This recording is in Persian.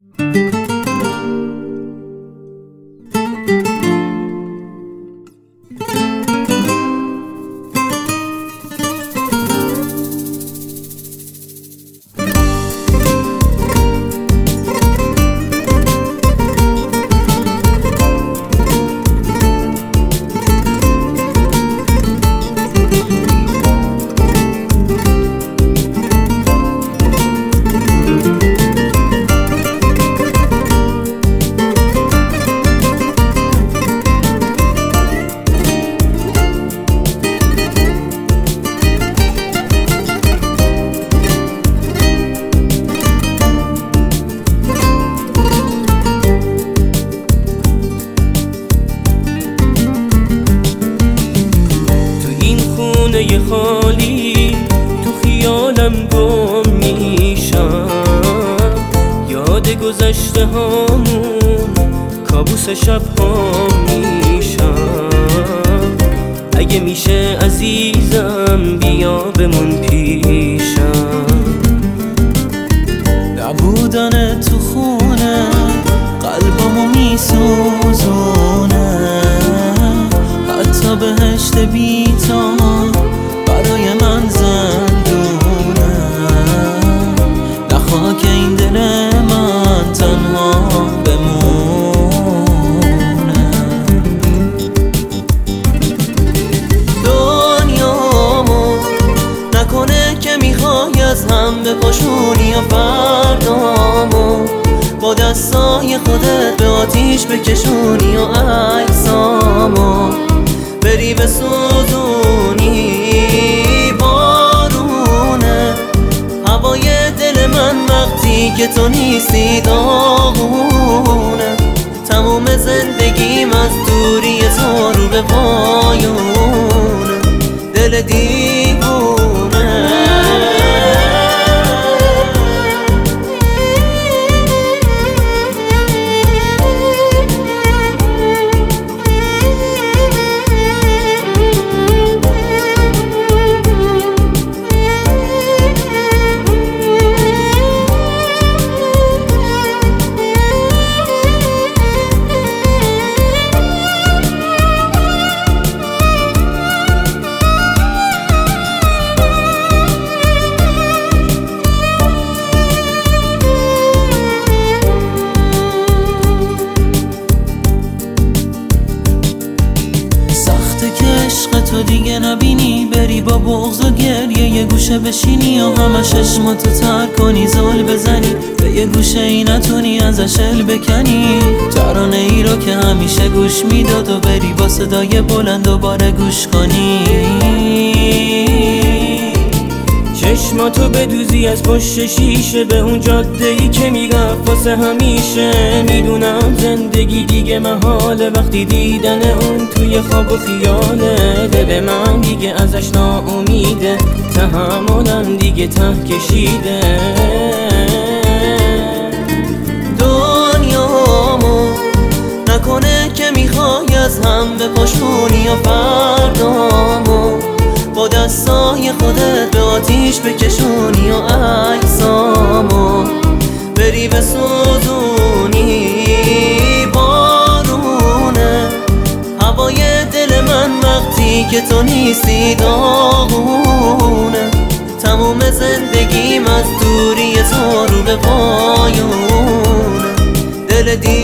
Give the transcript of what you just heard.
خالی تو خیالم گم میشم، یاد گذشته هامون کابوس شب ها میشم. اگه میشه عزیزم بیا بمون پیشم. نبودن تو خونه قلبمو میسوزونه، حتی بهشت بی‌تا برای من زندونه. نه خاک این دل من تنها بمونه. دنیامو نکنه که میخوای از هم بپاشونی، یا فردامو با دستای خودت به آتیش بکشونی، یا عکسامو بری بسوزونی. بارونه هوای دل من وقتی که تو نیستی داغونه. تموم زندگیم از دوری تو رو به پایونه. دل دیوونه تو دیگه نبینی، بری با بغض و گریه یه گوشه بشینی، یا همه چشماتو تر کنی زل بزنی، به یه گوشه ای نتونی ازش ال بکنی. ترانه ای رو که همیشه گوش میداد و بری با صدای بلند دوباره گوش کنی. چشماتو بدوزی از پشت شیشه به اون جاده ای که میرفت واسه همیشه. میدونم زندگی دیگه محاله وقتی دیدن اون توی خواب و خیاله. دل من دیگه ازش ناامیده، تحملم دیگه ته کشیده. دنیامو نکنه که میخوای از هم بپاشونی، یا فردامو با دستای خودت به آتیش بکشونی، یا عکسامو بری بسوزونی. بارونه هوای دل من وقتی که تو نیستی داغونه. تموم زندگیم از دوری تو رو به پایونه. دل